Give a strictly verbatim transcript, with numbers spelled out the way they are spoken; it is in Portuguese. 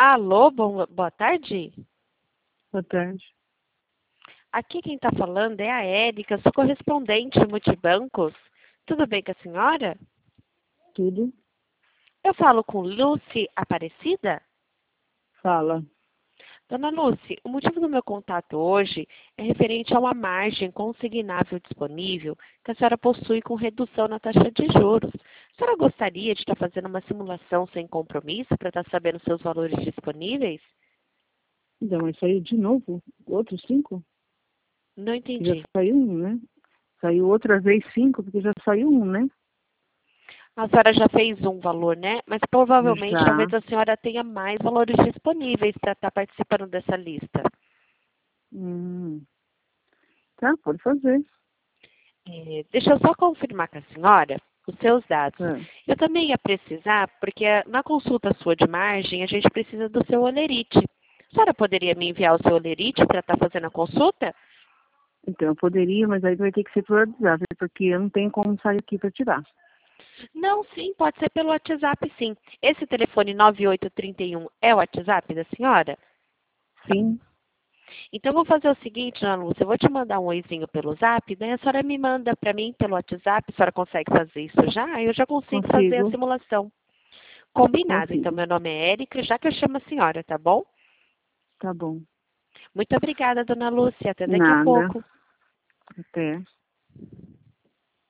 Alô, bom, boa tarde. Boa tarde. Aqui quem está falando é a Érica, sou correspondente Multibancos. Tudo bem com a senhora? Tudo? Eu falo com Lucy Aparecida? Fala. Dona Lucy, o motivo do meu contato hoje é referente a uma margem consignável disponível que a senhora possui com redução na taxa de juros. A senhora gostaria de estar fazendo uma simulação sem compromisso para estar sabendo seus valores disponíveis? Então, mas saiu de novo? Outros cinco? Não Que já entendi. saiu um, né? Saiu outra vez cinco, porque já saiu um, né? A senhora já fez um valor, né? Mas provavelmente Já. talvez a senhora tenha mais valores disponíveis para estar participando dessa lista. Hum. Tá, pode fazer. É, deixa eu só confirmar com a senhora os seus dados. Tá. Eu também ia precisar, porque na consulta sua de margem, a gente precisa do seu olerite. A senhora poderia me enviar o seu olerite para estar fazendo a consulta? Então, eu poderia, mas aí vai ter que ser por WhatsApp, porque eu não tenho como sair aqui para tirar. Não, sim, pode ser pelo WhatsApp, sim. Esse telefone nove oito três um é o WhatsApp da senhora? Sim, Então, eu vou fazer o seguinte, Ana Lúcia, eu vou te mandar um oizinho pelo Zap, daí a senhora me manda para mim pelo WhatsApp, a senhora consegue fazer isso já? Aí eu já consigo fazer a consigo. simulação. Combinado. Então, Consigo. meu nome é Érica, já que eu chamo a senhora, tá bom? Tá bom. Muito obrigada, Dona Lúcia. Até daqui a Nada. pouco. Até.